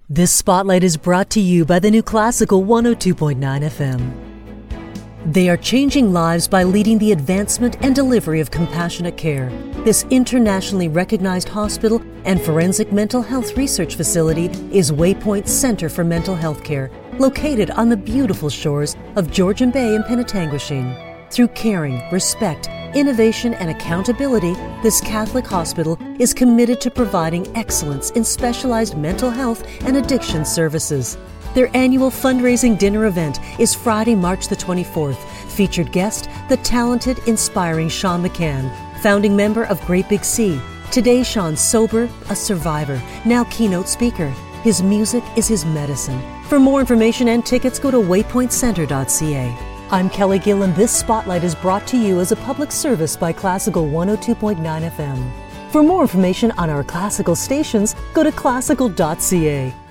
This spotlight is brought to you by the New Classical 102.9 FM. They are changing lives by leading the advancement and delivery of compassionate care. This internationally recognized hospital and forensic mental health research facility is Waypoint Center for Mental Health Care, located on the beautiful shores of Georgian Bay and Penetanguishene. Through caring, respect, innovation, and accountability, this Catholic hospital is committed to providing excellence in specialized mental health and addiction services. Their annual fundraising dinner event is Friday, March the 24th. Featured guest, the talented, inspiring Sean McCann, founding member of Great Big Sea. Today, Sean's sober, a survivor, now keynote speaker. His music is his medicine. For more information and tickets, go to waypointcenter.ca. I'm Kelly Gill, and this spotlight is brought to you as a public service by Classical 102.9 FM. For more information on our classical stations, go to classical.ca.